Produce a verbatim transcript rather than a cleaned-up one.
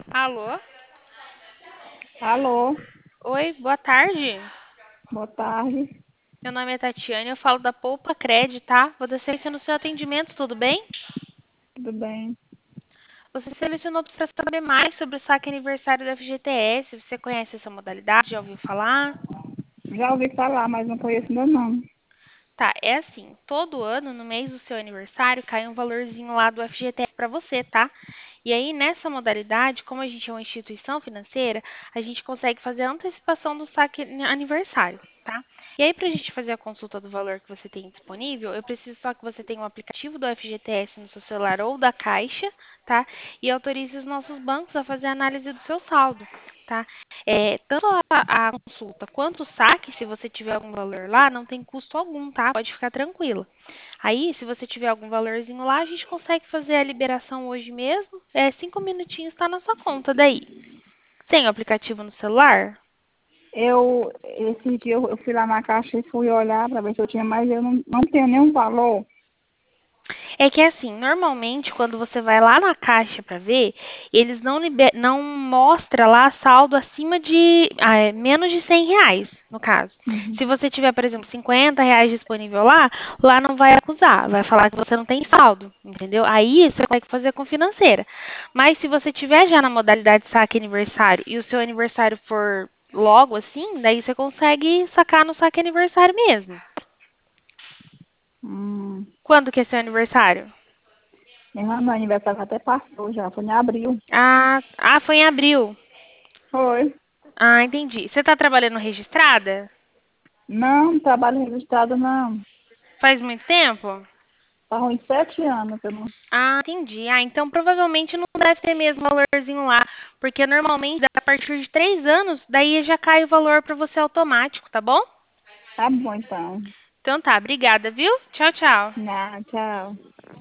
Alô? Alô, Oi, boa tarde. boa tarde. Meu nome é Tatiane, eu falo da Poupa Cred, tá? Vou dar sequência no seu atendimento, tudo bem? Tudo bem? Você selecionou para saber mais sobre o saque aniversário do F G T S. Você conhece essa modalidade? Já ouviu falar? Já ouvi falar, mas não conheço ainda não. Tá, é assim, todo ano, no mês do seu aniversário, cai um valorzinho lá do F G T S para você, tá? E aí, nessa modalidade, como a gente é uma instituição financeira, a gente consegue fazer a antecipação do saque ani- aniversário, tá? E aí, para a gente fazer a consulta do valor que você tem disponível, eu preciso só que você tenha um aplicativo do F G T S no seu celular ou da Caixa, tá? E autorize os nossos bancos a fazer a análise do seu saldo, tá? É, tanto a, a consulta quanto o saque, se você tiver algum valor lá, não tem custo algum, tá? Pode ficar tranquila. Aí, se você tiver algum valorzinho lá, a gente consegue fazer a liberação hoje mesmo. É, cinco minutinhos está na sua conta daí. Tem o aplicativo no celular? Eu, esse dia eu, eu fui lá na caixa e fui olhar para ver se eu tinha, mas eu não, não tenho nenhum valor. É que assim, normalmente quando você vai lá na caixa para ver, eles não liber... não mostra lá saldo acima de ah, é, menos de cem reais, no caso. Uhum. Se você tiver, por exemplo, cinquenta reais disponível lá, lá não vai acusar, vai falar que você não tem saldo, entendeu? Aí você vai fazer com financeira. Mas se você tiver já na modalidade saque aniversário e o seu aniversário for logo assim, daí você consegue sacar no saque aniversário mesmo. Hum. Quando que é seu aniversário? Meu meu aniversário até passou já, foi em abril. Ah, ah, foi em abril. Foi. Ah, entendi. Você está trabalhando registrada? Não, trabalho registrado não. Faz muito tempo? Faz uns sete anos que eu não. Ah, entendi. Ah, então provavelmente não deve ter mesmo valorzinho lá, porque normalmente a partir de três anos, daí já cai o valor para você automático, tá bom? Tá bom então. Então tá, obrigada, viu? Tchau, tchau. Não, tchau.